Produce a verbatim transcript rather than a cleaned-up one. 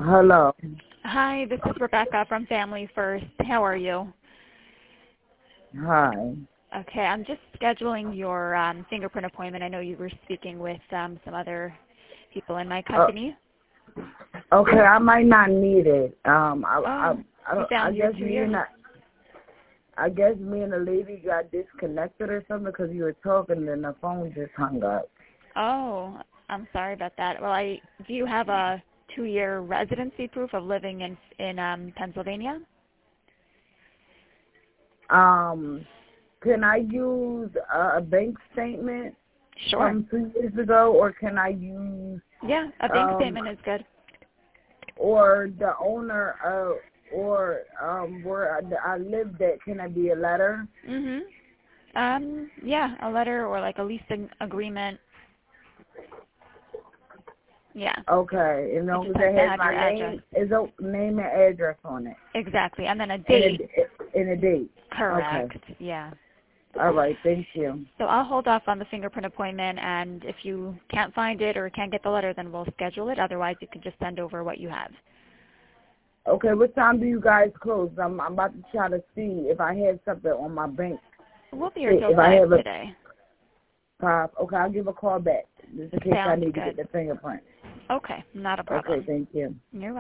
Hello. Hi, this is Rebecca from Family First. How are you? Hi. Okay, I'm just scheduling your um, fingerprint appointment. I know you were speaking with um, some other people in my company. Uh, okay, I might not need it. Um, I, Oh, I, I, you don't, I found your guess two me years? and I, I guess me and the lady got disconnected or something because you were talking and the phone just hung up. Oh, I'm sorry about that. Well, I do you have a two-year residency proof of living in in um, Pennsylvania? Um, can I use a, a bank statement Sure. from two years ago, or can I use Yeah, a bank um, statement is good. or the owner of or um where I, I lived at? Can I be a letter? Mhm. Um, yeah, a letter or like a lease ag- agreement. Yeah. Okay, and It long just as has it to has have my your address. name, is a name and address on it, Exactly. And then a and date. a, and a date. Okay. Correct. Yeah. All right. Thank you. So I'll hold off on the fingerprint appointment, and if you can't find it or can't get the letter, then we'll schedule it. Otherwise, you can just send over what you have. Okay. What time do you guys close? I'm I'm about to try to see if I have something on my bank. We'll be here till If I five have a today. five, okay, I'll give a call back just in case I Sounds need to good. get the fingerprint. Okay, not a Okay. problem. Thank you. You're welcome.